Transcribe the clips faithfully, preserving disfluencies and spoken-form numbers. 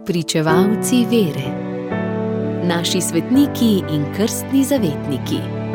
Spričevalci vere. Naši svetniki in krstni zavetniki.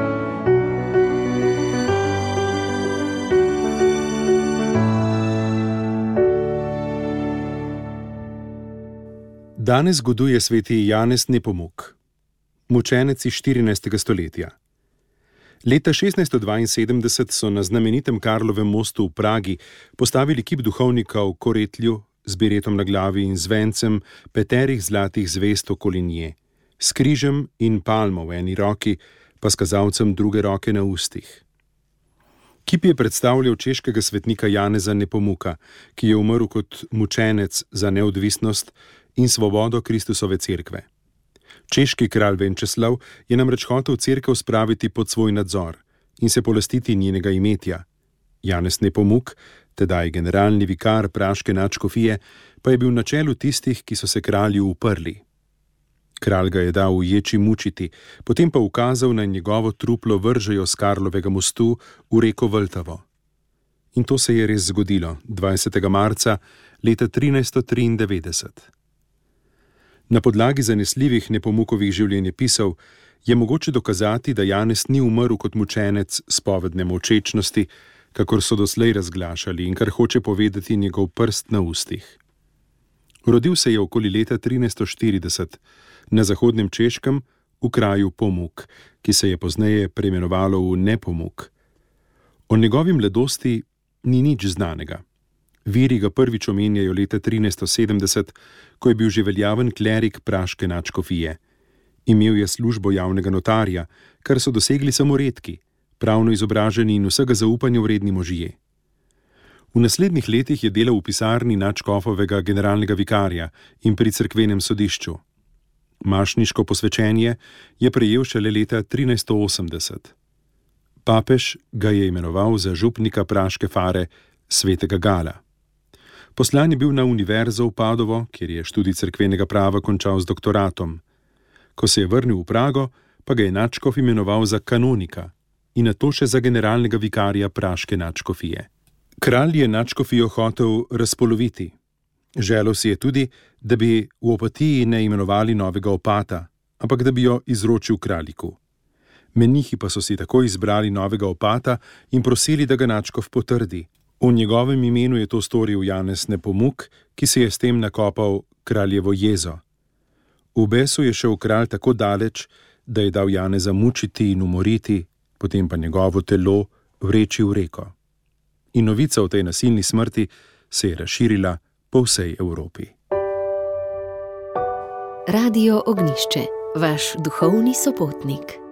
Danes goduje sveti Janez Nepomuk, mučenec iz štirinajstega stoletja. Leta šestnajststo dvainsedemdeset so na znamenitem Karlovem mostu v Pragi postavili kip duhovnika v koretlju z beretom na glavi in z vencem peterih zlatih zvezd okoli nje, s križem in palmo v eni roki, pa s kazalcem druge roke na ustih. Kip je predstavljal češkega svetnika Janeza Nepomuka, ki je umrl kot mučenec za neodvisnost in svobodo Kristusove cerkve. Češki kralj Venčeslav je namreč hotel cerkev spraviti pod svoj nadzor in se polastiti njenega imetja. Janez Nepomuk, tedaj generalni vikar praške nadškofije, pa je bil na čelu tistih, ki so se kralju uprli. Kralj ga je dal v ječi mučiti, potem pa ukazal, naj njegovo truplo vržejo s Karlovega mostu v reko Vltavo. In to se je res zgodilo dvajsetega marca leta trinajststo triindevetdeset. Na podlagi zanesljivih Nepomukovih življenjepisov je mogoče dokazati, da Janez ni umrl kot mučenec spovedne molčečnosti, kakor so doslej razglašali in kar hoče povedati njegov prst na ustih. Rodil se je okoli leta trinajststo štirideset na zahodnem Češkem v kraju Pomuk, ki se je pozneje preimenovalo v Nepomuk. O njegovi mladosti ni nič znanega. Viri ga prvič omenjajo leta trinajststo sedemdeset, ko je bil že veljaven klerik praške nadškofije. Imel je službo javnega notarja, kar so dosegli samo redki, pravno izobraženi in vsega zaupanja vredni možje. V naslednjih letih je delal v pisarni nadškofovega generalnega vikarja in pri cerkvenem sodišču. Mašniško posvečenje je prejel šele leta trinajststo osemdeset. Papež ga je imenoval za župnika praške fare svetega Gala. Poslan je bil na univerzo v Padovo, kjer je študij cerkvenega prava končal z doktoratom. Ko se je vrnil v Prago, pa ga je nadškof imenoval za kanonika in nato še za generalnega vikarja praške nadškofije. Kralj je nadškofijo hotel razpoloviti. Želel si je tudi, da bi v Opatiji ne imenovali novega opata, ampak da bi jo izročil kraljiku. Menihi pa so si tako izbrali novega opata in prosili, da ga nadškof potrdi. V njegovem imenu je to storil Janez Nepomuk, ki se je s tem nakopal kraljevo jezo. V besu je šel kralj tako daleč, da je dal Janeza mučiti in umoriti, potem pa njegovo telo vreči v reko. In novica o tej nasilni smrti se je razširila po vsej Evropi. Radio Ognjišče, vaš duhovni sopotnik.